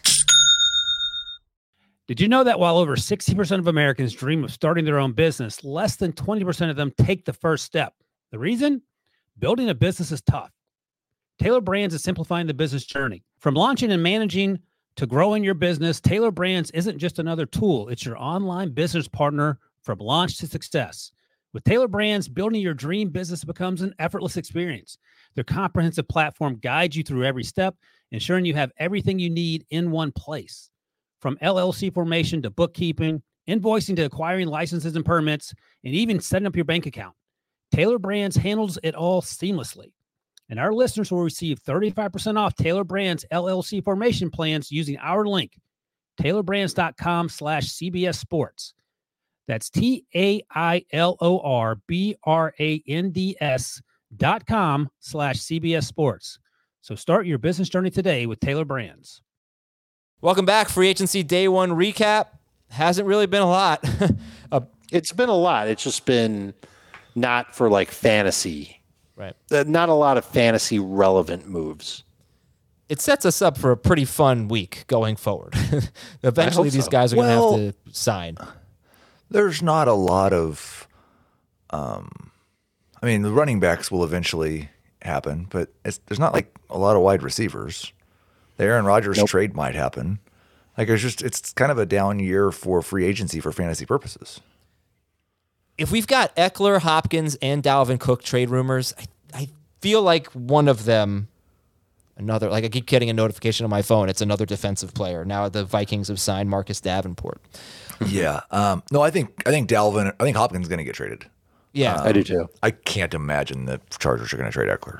Did you know that while over sixty percent of Americans dream of starting their own business, less than twenty percent of them take the first step? The reason? Building a business is tough. Taylor Brands is simplifying the business journey. From launching and managing to growing your business, Taylor Brands isn't just another tool. It's your online business partner from launch to success. With Taylor Brands, building your dream business becomes an effortless experience. Their comprehensive platform guides you through every step, ensuring you have everything you need in one place. From L L C formation to bookkeeping, invoicing to acquiring licenses and permits, and even setting up your bank account, Taylor Brands handles it all seamlessly. And our listeners will receive thirty-five percent off Taylor Brands L L C formation plans using our link, taylorbrands.com slash CBS Sports. That's T A I L O R B R A N D S dot com slash CBS Sports. So start your business journey today with Taylor Brands. Welcome back. Free agency day one recap. Hasn't really been a lot. uh, It's been a lot. It's just been not for like fantasy. right. Uh, Not a lot of fantasy relevant moves. it sets us up for a pretty fun week going forward. Eventually, these so. guys are Well, going to have to sign. There's not a lot of, um, I mean, the running backs will eventually happen, but it's, there's not like a lot of wide receivers. The Aaron Rodgers Nope. trade might happen. Like it's just, it's kind of a down year for free agency for fantasy purposes. If we've got Eckler, Hopkins, and Dalvin Cook trade rumors, I, I feel like one of them, another, like I keep getting a notification on my phone, it's another defensive player. Now the Vikings have signed Marcus Davenport. Yeah. Um, no, I think, I think Dalvin, I think Hopkins is going to get traded. Yeah. I do too. I can't imagine the Chargers are going to trade Eckler.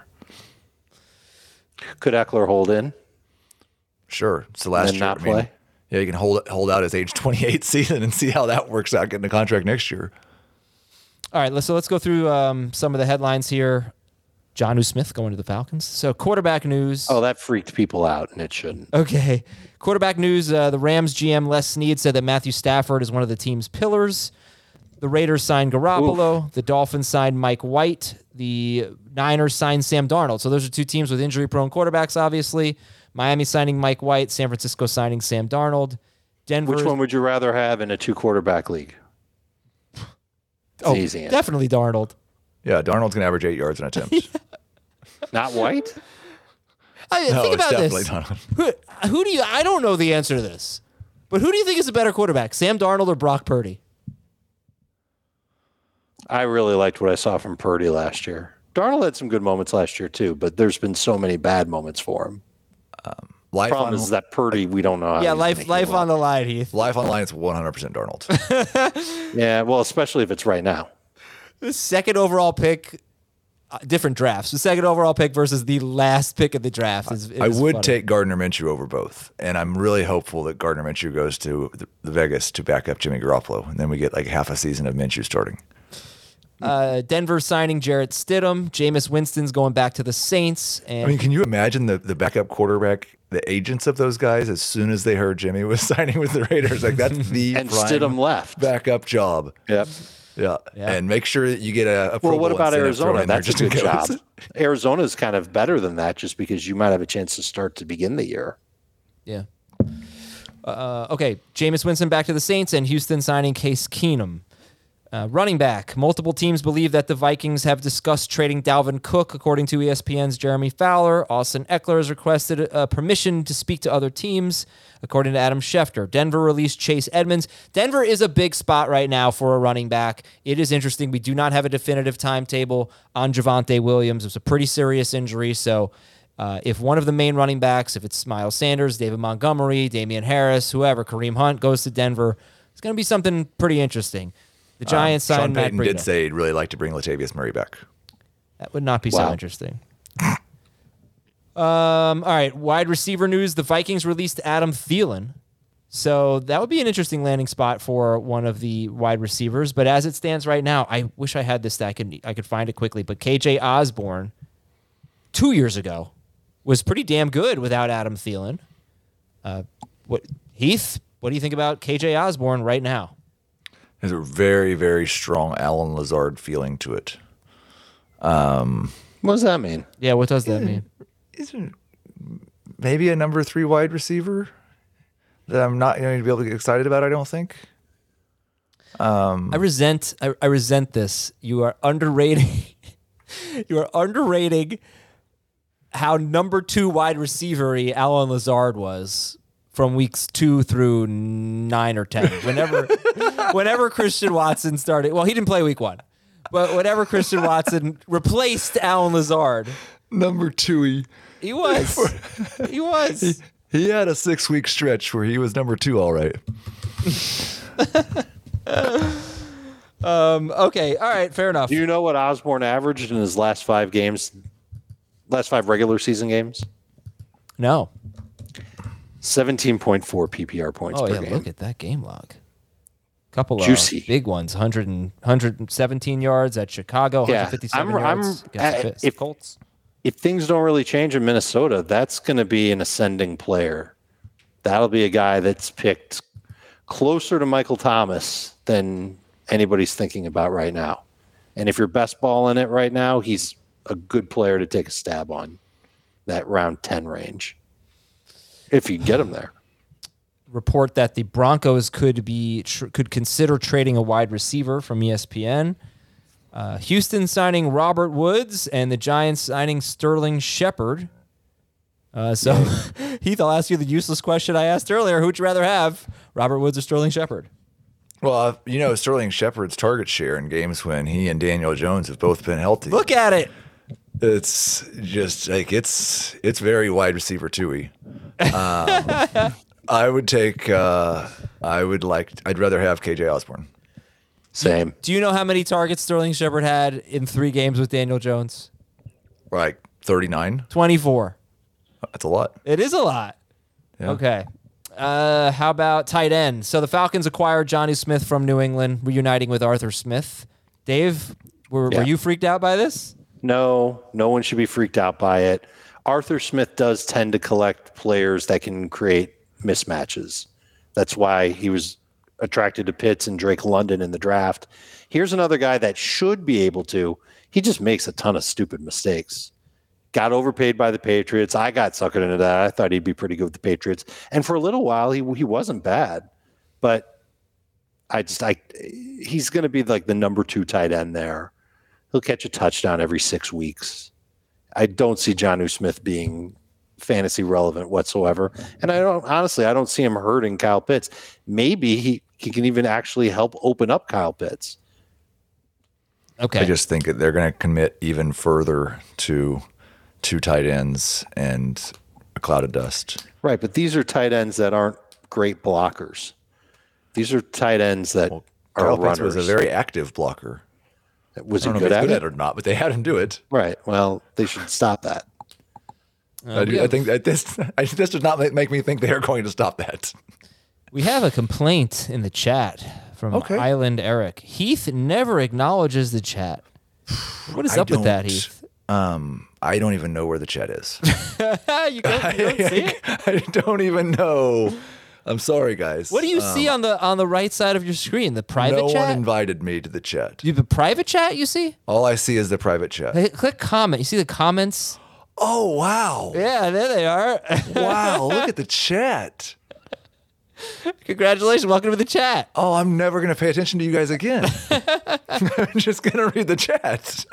Could Eckler hold in? Sure. It's the last And year. not I mean, play? yeah, you can hold hold out his age twenty-eight season and see how that works out getting a contract next year. All right, let's, so let's go through um, some of the headlines here. Jonnu Smith going to the Falcons. So quarterback news. Oh, that freaked people out, and it shouldn't. Okay. Quarterback news. Uh, the Rams G M Les Snead said that Matthew Stafford is one of the team's pillars. The Raiders signed Garoppolo. Oof. The Dolphins signed Mike White. The Niners signed Sam Darnold. So those are two teams with injury-prone quarterbacks, obviously. Miami signing Mike White. San Francisco signing Sam Darnold. Denver. Which one would you rather have in a two-quarterback league? It's oh, easy. Definitely Darnold. Yeah, Darnold's going to average eight yards an attempt. yeah. Not White? I, no, think it's about definitely this. Darnold. Who, who do you? I don't know the answer to this, but who do you think is a better quarterback, Sam Darnold or Brock Purdy? I really liked what I saw from Purdy last year. Darnold had some good moments last year too, but there's been so many bad moments for him. Um, the life problem on, is that Purdy, we don't know how Yeah, he's life making life well. on the line, Heath. Life on line, it's one hundred percent Darnold. Yeah, well, especially if it's right now. The second overall pick, uh, different drafts. The second overall pick versus the last pick of the draft is. is I would funny. take Gardner Minshew over both, and I'm really hopeful that Gardner Minshew goes to the, the Vegas to back up Jimmy Garoppolo, and then we get like half a season of Minshew starting. Uh, Denver signing Jarrett Stidham. Jameis Winston's going back to the Saints. And I mean, can you imagine the, the backup quarterback, the agents of those guys, as soon as they heard Jimmy was signing with the Raiders? Like, that's the and prime Stidham left. backup job. Yep. Yeah. Yeah. And make sure that you get a, a Pro Well, what Bowl about incentive thrown Arizona? in there That's a just in good job. case. Arizona's kind of better than that just because you might have a chance to start to begin the year. yeah. Uh, okay, Jameis Winston back to the Saints, and Houston signing Case Keenum. Uh, running back. Multiple teams believe that the Vikings have discussed trading Dalvin Cook, according to E S P N's Jeremy Fowler. Austin Eckler has requested uh, permission to speak to other teams, according to Adam Schefter. Denver released Chase Edmonds. Denver is a big spot right now for a running back. It is interesting. We do not have a definitive timetable on Javonte Williams. It was a pretty serious injury, so uh, if one of the main running backs, if it's Miles Sanders, David Montgomery, Damian Harris, whoever, Kareem Hunt goes to Denver, it's going to be something pretty interesting. The Giants um, signed Sean Matt Payton Breida. did say he'd really like to bring Latavius Murray back. That would not be Wow. so interesting. um, all right, wide receiver news. The Vikings released Adam Thielen. So that would be an interesting landing spot for one of the wide receivers. But as it stands right now, I wish I had this stat. I could, I could find it quickly. But K J Osborne, two years ago, was pretty damn good without Adam Thielen. Uh, what Heath, what do you think about K J Osborne right now? There's a very, very strong Alan Lazard feeling to it. Um, What does that mean? Yeah, what does that mean? Isn't maybe a number three wide receiver that I'm not going to be able to get excited about, I don't think. Um, I resent I, I resent this. You are underrating you are underrating how number two wide receiver-y Alan Lazard was from weeks two through nine or ten. Whenever whenever Christian Watson started, well, he didn't play week one, but whenever Christian Watson replaced Alan Lazard, number two, he, he was. He was. He, he had a six-week stretch where he was number two, all right. um, okay, all right, fair enough. Do you know what Osborne averaged in his last five games, last five regular season games? No. seventeen point four P P R points Oh per yeah, game. look at that game log. Couple Juicy. of big ones, one hundred and, one hundred seventeen yards at Chicago, Yeah, one fifty-seven I'm- I'm- yards against uh, the Fis- if- Colts. If things don't really change in Minnesota, that's going to be an ascending player. That'll be a guy that's picked closer to Michael Thomas than anybody's thinking about right now. And if you're best ball in it right now, he's a good player to take a stab on, that round ten range. if you get him there. Report that the Broncos could be tr- could consider trading a wide receiver from E S P N. Uh, Houston signing Robert Woods and the Giants signing Sterling Shepard. Uh, so, Heath, I'll ask you the useless question I asked earlier. Who'd you rather have, Robert Woods or Sterling Shepard? Well, uh, you know, Sterling Shepard's target share in games when he and Daniel Jones have both been healthy. Look at it. It's just like it's it's very wide receiver two-y. Um, I would take. Uh, I would like. I'd rather have K J Osborne. Same. Do you know how many targets Sterling Shepard had in three games with Daniel Jones? Like thirty-nine. twenty-four. That's a lot. It is a lot. Yeah. Okay. Uh, how about tight end? So the Falcons acquired Johnny Smith from New England, reuniting with Arthur Smith. Dave, were, Yeah. were you freaked out by this? No, no one should be freaked out by it. Arthur Smith does tend to collect players that can create mismatches. That's why he was attracted to Pitts and Drake London in the draft. Here's another guy that should be able to. He just makes a ton of stupid mistakes. Got overpaid by the Patriots. I got suckered into that. I thought he'd be pretty good with the Patriots. And for a little while, he he wasn't bad. But I just, I he's going to be like the number two tight end there. He'll catch a touchdown every six weeks. I don't see Jonnu Smith being fantasy relevant whatsoever. And I don't, honestly, I don't see him hurting Kyle Pitts. Maybe he, he can even actually help open up Kyle Pitts. Okay. I just think that they're going to commit even further to two tight ends and a cloud of dust. Right, but these are tight ends that aren't great blockers. These are tight ends that Well, are Kyle runners. Pitts was a very active blocker. Was I he don't know good if he's at good it? at it or not, but they had him do it. Right. Well, they should stop that. Uh, I, we do, I have- think that this I, this does not make, make me think they are going to stop that. We have a complaint in the chat from Okay. Island Eric. Heath never acknowledges the chat. What is I up with that, don't- Heath? Um, I don't even know where the chat is. you, don't, you don't see it? I don't even know. I'm sorry, guys. What do you Um, see on the on the right side of your screen? The private no chat? one invited me to the chat. You have a private chat, you see? All I see is the private chat. Hey, click comment. You see the comments? Oh, wow. Yeah, there they are. Wow, look at the chat. Congratulations. Welcome to the chat. Oh, I'm never going to pay attention to you guys again. I'm just going to read the chat.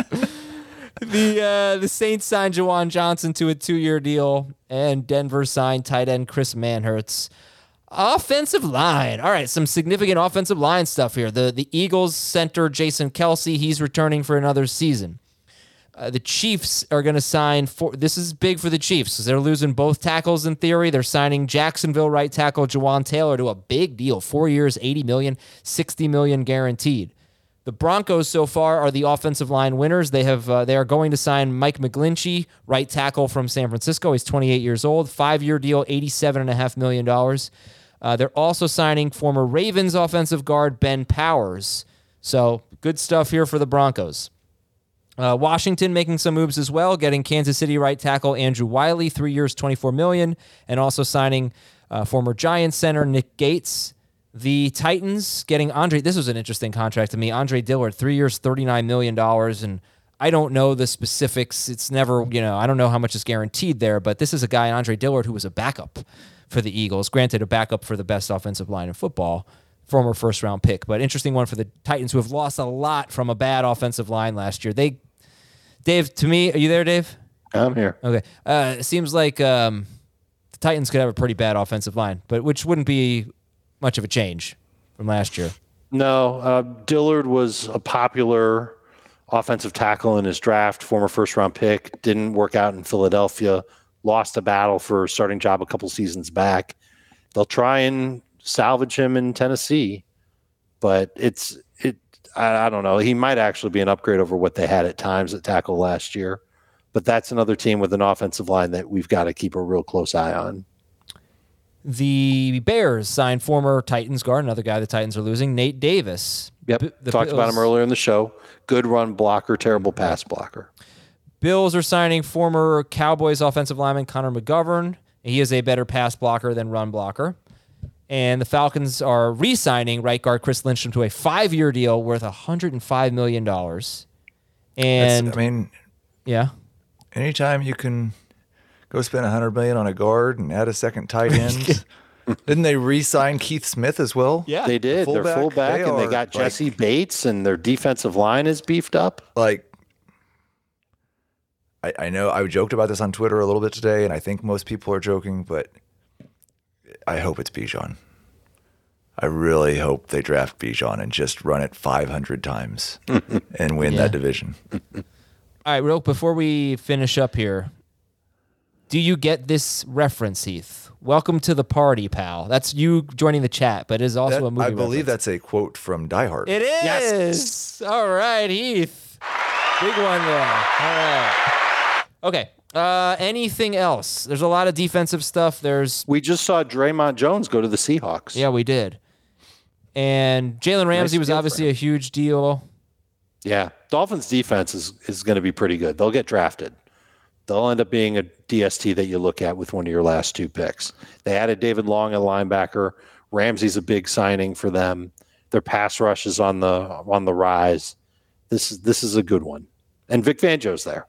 The uh, the Saints signed Jawan Johnson to a two-year deal, and Denver signed tight end Chris Manhertz. Offensive line. All right, some significant offensive line stuff here. The the Eagles center Jason Kelsey, he's returning for another season. Uh, the Chiefs are going to sign for this is big for the Chiefs because they're losing both tackles in theory. They're signing Jacksonville right tackle Jawan Taylor to a big deal, four years, eighty million dollars, sixty million dollars guaranteed. The Broncos so far are the offensive line winners. They have uh, they are going to sign Mike McGlinchey, right tackle from San Francisco. He's twenty-eight years old, five-year deal, eighty-seven point five million dollars. Uh, they're also signing former Ravens offensive guard Ben Powers. So good stuff here for the Broncos. Uh, Washington making some moves as well, getting Kansas City right tackle Andrew Wiley, three years, twenty-four million dollars, and also signing uh, former Giants center Nick Gates. The Titans getting Andre. This was an interesting contract to me. Andre Dillard, three years, thirty-nine million dollars, and I don't know the specifics. It's never, you know, I don't know how much is guaranteed there, but this is a guy, Andre Dillard, who was a backup for the Eagles. Granted, a backup for the best offensive line in football, former first-round pick, but interesting one for the Titans, who have lost a lot from a bad offensive line last year. They, Dave, to me, are you there, Dave? I'm here. Okay. Uh, it seems like um, the Titans could have a pretty bad offensive line, but which wouldn't be much of a change from last year. No, uh, Dillard was a popular offensive tackle in his draft, former first-round pick, didn't work out in Philadelphia, lost a battle for a starting job a couple seasons back. They'll try and salvage him in Tennessee, but it's it. I, I don't know. He might actually be an upgrade over what they had at times at tackle last year, but that's another team with an offensive line that we've got to keep a real close eye on. The Bears signed former Titans guard, another guy the Titans are losing, Nate Davis. Yep, B- the talked about him Bills- earlier in the show. Good run blocker, terrible pass blocker. Bills are signing former Cowboys offensive lineman Connor McGovern. He is a better pass blocker than run blocker. And the Falcons are re-signing right guard Chris Lindstrom to a five-year deal worth one hundred five million dollars. And That's- I mean, yeah, anytime you can go spend a hundred million on a guard and add a second tight end. Didn't they re-sign Keith Smith as well? Yeah, they did. Fullback, They're fullback, they and they are, got Jesse like, Bates, and their defensive line is beefed up. Like, I, I know I joked about this on Twitter a little bit today, and I think most people are joking, but I hope it's Bijan. I really hope they draft Bijan and just run it five hundred times and win Yeah. that division. All right, real before we finish up here, do you get this reference, Heath? Welcome to the party, pal. That's you joining the chat, but it is also That- a movie I believe reference. that's a quote from Die Hard. It is. Yes. All right, Heath. Big one there. All right. Okay. Uh, anything else? There's a lot of defensive stuff. There's We just saw Draymond Jones go to the Seahawks. yeah, we did. And Jalen Ramsey was deal for obviously him. a huge deal. Yeah. Dolphins defense is, is going to be pretty good. They'll get drafted. They'll end up being a D S T that you look at with one of your last two picks. They added David Long, a linebacker. Ramsey's a big signing for them. Their pass rush is on the on the rise. This is this is a good one. And Vic Fangio's there.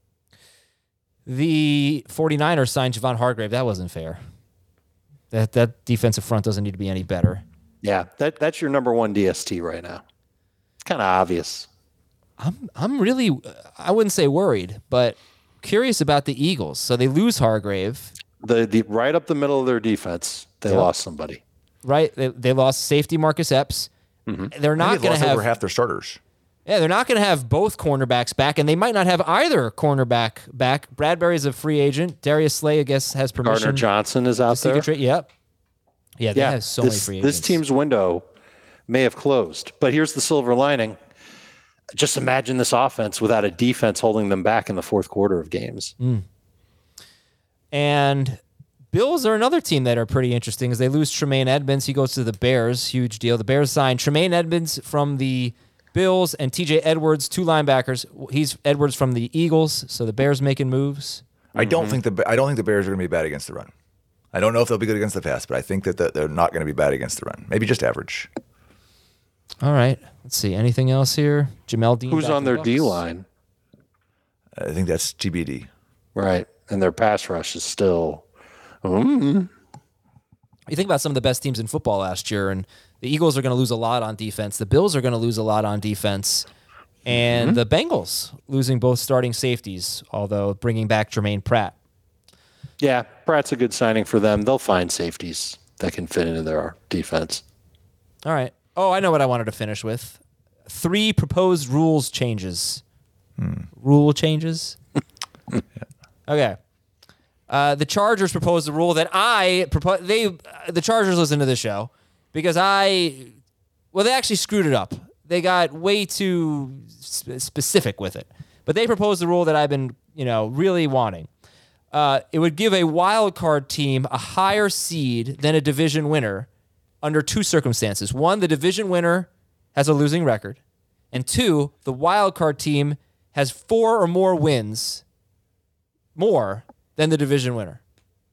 The 49ers signed Javon Hargrave. That wasn't fair. That that defensive front doesn't need to be any better. Yeah, that that's your number one D S T right now. It's kind of obvious. I'm I'm really I wouldn't say worried, but curious about the Eagles. So they lose Hargrave, The the right up the middle of their defense, they Yep. lost somebody. right? They, they lost safety Marcus Epps. They're Maybe not they've going to lost have over half their starters. yeah, they're not going to have both cornerbacks back, and they might not have either cornerback back. Bradbury's a free agent. Darius Slay, I guess, has permission. Gardner Johnson is to out seek a there. trade. Yep. Yeah, they Yeah, have so this, many free agents. this team's window may have closed, but here's the silver lining. Just imagine this offense without a defense holding them back in the fourth quarter of games. And Bills are another team that are pretty interesting as they lose Tremaine Edmonds. He goes to the Bears. Huge deal. The Bears signed Tremaine Edmonds from the Bills and T J Edwards, two linebackers. He's Edwards from the Eagles, so the Bears making moves. I don't think the I don't think the Bears are going to be bad against the run. I don't know if they'll be good against the pass, but I think that the, they're not going to be bad against the run. Maybe just average. All right. Let's see. Anything else here? Jamel Dean. Who's back on to the their Bucs. D line? I think that's T B D. Right. And their pass rush is still. Mm. You think about some of the best teams in football last year, and the Eagles are going to lose a lot on defense. The Bills are going to lose a lot on defense. And Mm-hmm. the Bengals losing both starting safeties, although bringing back Jermaine Pratt. Yeah, Pratt's a good signing for them. They'll find safeties that can fit into their defense. All right. Oh, I know what I wanted to finish with. Three proposed rules changes. Rule changes? Okay. Uh, the Chargers proposed a rule that I proposed. They, uh, the Chargers listen to the show because I, well, they actually screwed it up. They got way too sp- specific with it. But they proposed a rule that I've been, you know, really wanting. Uh, it would give a wild card team a higher seed than a division winner under two circumstances. One, the division winner has a losing record. And two, the wild card team has four or more wins more than the division winner.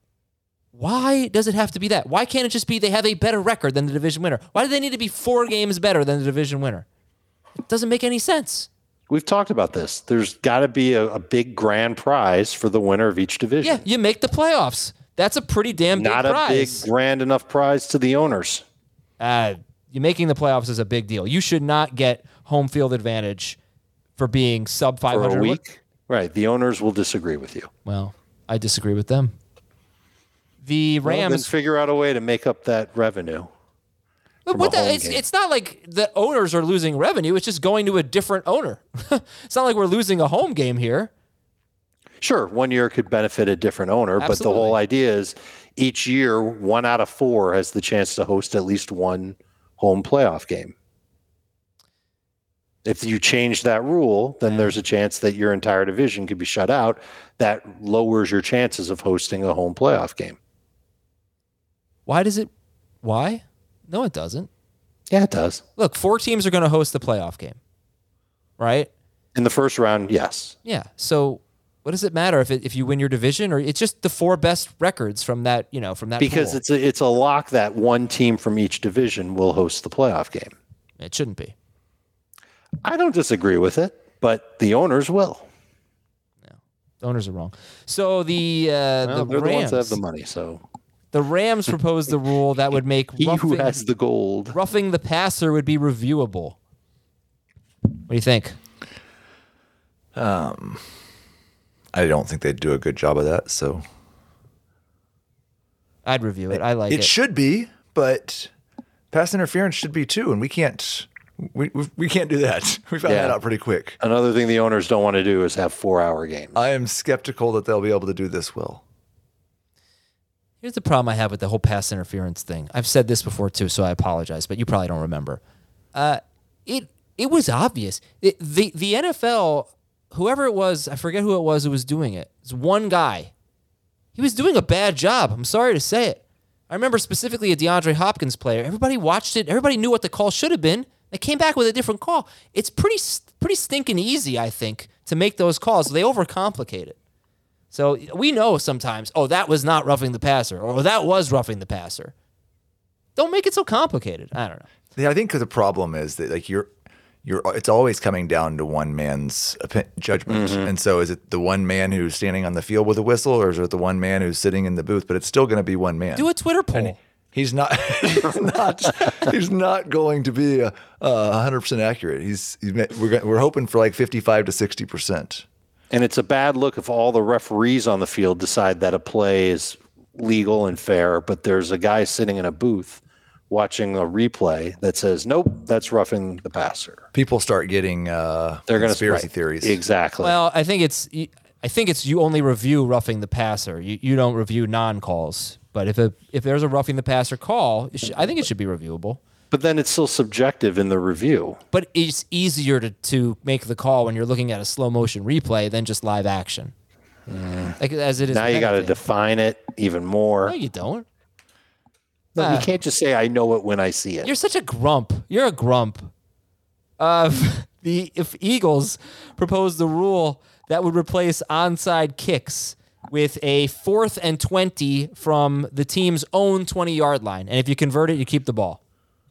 Why does it have to be that? Why can't it just be they have a better record than the division winner? Why do they need to be four games better than the division winner? It doesn't make any sense. We've talked about this. There's got to be a, a big grand prize for the winner of each division. Yeah, you make the playoffs. That's a pretty damn big Not a prize. big grand enough prize to the owners. Uh, you making the playoffs is a big deal. You should not get home field advantage for being sub five For hundred a week. Right. The owners will disagree with you. Well, I disagree with them. The Well, then Rams. figure out a way to make up that revenue. But from what a the, home it's, game. it's not like the owners are losing revenue. It's just going to a different owner. It's not like we're losing a home game here. Sure, one year could benefit a different owner, but the Absolutely. whole idea is each year, one out of four has the chance to host at least one home playoff game. If you change that rule, then there's a chance that your entire division could be shut out. That lowers your chances of hosting a home playoff game. Why does it? Why? No, it doesn't. Yeah, it does. Look, four teams are going to host the playoff game, right? In the first round, yes. Yeah. So what does it matter if it, if you win your division or it's just the four best records from that, you know, from that Because pool? it's a, it's a lock that one team from each division will host the playoff game. It shouldn't be. I don't disagree with it, but the owners will. The owners are wrong. So the uh, Well, the they're Rams, the ones that have the money, so the Rams proposed the rule that would make he roughing, who has the gold. roughing the passer would be reviewable. What do you think? Um, I don't think they'd do a good job of that. So I'd review it. I like it. It should be, but pass interference should be too, and we can't. We we, we can't do that. We found Yeah. that out pretty quick. Another thing the owners don't want to do is have four-hour games. I am skeptical that they'll be able to do this well. Here's the problem I have with the whole pass interference thing. I've said this before too, so I apologize, but you probably don't remember. Uh, it it was obvious. It, the the N F L, whoever it was, I forget who it was who was doing it. It's one guy. He was doing a bad job. I'm sorry to say it. I remember specifically a DeAndre Hopkins player. Everybody watched it. Everybody knew what the call should have been. They came back with a different call. It's pretty pretty stinking easy, I think, to make those calls. They overcomplicate it. So we know sometimes, oh, that was not roughing the passer, or that was roughing the passer. Don't make it so complicated. I don't know. Yeah, I think the problem is that like you're, you're. It's always coming down to one man's opi- judgment. Mm-hmm. And so, is it the one man who's standing on the field with a whistle, or is it the one man who's sitting in the booth? But it's still going to be one man. Do a Twitter poll. And he's not. He's not. He's not going to be a hundred percent accurate. He's. he's we're we're hoping for like fifty-five to sixty percent. And it's a bad look if all the referees on the field decide that a play is legal and fair, but there's a guy sitting in a booth watching a replay that says, nope, that's roughing the passer. People start getting uh, They're going to conspiracy theories. Exactly. Well, I think it's I think it's you only review roughing the passer. You you don't review non-calls. But if a, if there's a roughing the passer call, it should, I think it should be reviewable. But then it's still subjective in the review. But it's easier to, to make the call when you're looking at a slow motion replay than just live action. Mm. Like as it is. Now you got to anything. define it even more. No, you don't. No, Uh, you can't just say I know it when I see it. You're such a grump. You're a grump. Uh, the if Eagles proposed the rule that would replace onside kicks with a fourth and twenty from the team's own twenty-yard line, and if you convert it, you keep the ball.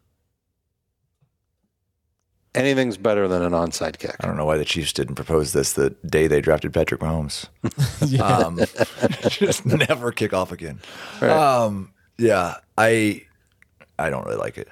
Anything's better than an onside kick. I don't know why the Chiefs didn't propose this the day they drafted Patrick Mahomes. Yeah. um, just never kick off again. Right. Um, yeah, I I don't really like it.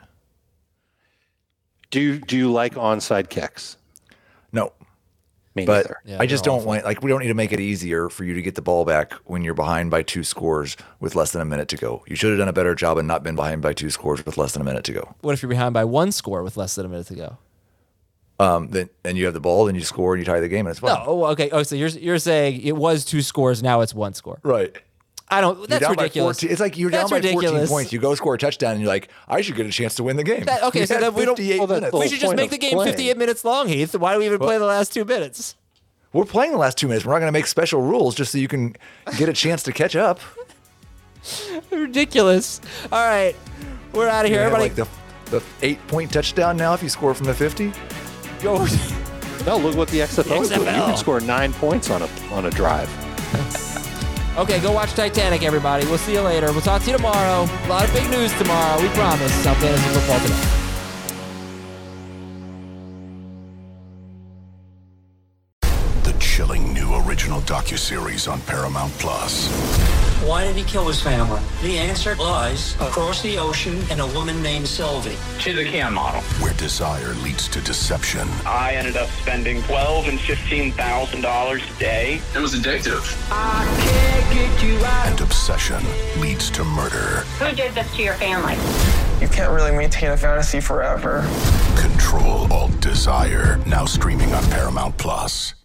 Do you, do you like onside kicks? No. Me but neither. Yeah, I just they're don't awful. want, like, we don't need to make it easier for you to get the ball back when you're behind by two scores with less than a minute to go. You should have done a better job and not been behind by two scores with less than a minute to go. What if you're behind by one score with less than a minute to go? Um, then and you have the ball, then you score and you tie the game, and it's fine. No, oh, okay. Oh, so you're you're saying it was two scores, now it's one score. Right. I don't. You're That's down ridiculous. By fourteen, it's like you're That's down by ridiculous. fourteen points. You go score a touchdown, and you're like, I should get a chance to win the game. That, okay, We so had then we don't. fifty-eight well, that's minutes. the We whole should just point make of the game playing. fifty-eight minutes long, Heath. Why do we even play the last two minutes? We're playing the last two minutes. We're not going to make special rules just so you can get a chance to catch up. Ridiculous. All right, we're out of here. You have, Everybody, like the, the eight point touchdown now if you score from the fifty. go. No, look what the X F L is doing. You X F L. can score nine points on a on a drive. Okay, go watch Titanic, everybody. We'll see you later. We'll talk to you tomorrow. A lot of big news tomorrow. We promise. On Fantasy Football Today. The chilling new original docuseries on Paramount Plus. Why did he kill his family? The answer lies across the ocean in a woman named Sylvie. She's a cam model. Where desire leads to deception. I ended up spending twelve and fifteen thousand dollars a day. It was addictive. I can't get you out. And obsession leads to murder. Who did this to your family? You can't really maintain a fantasy forever. Control Alt Desire. Now streaming on Paramount Plus.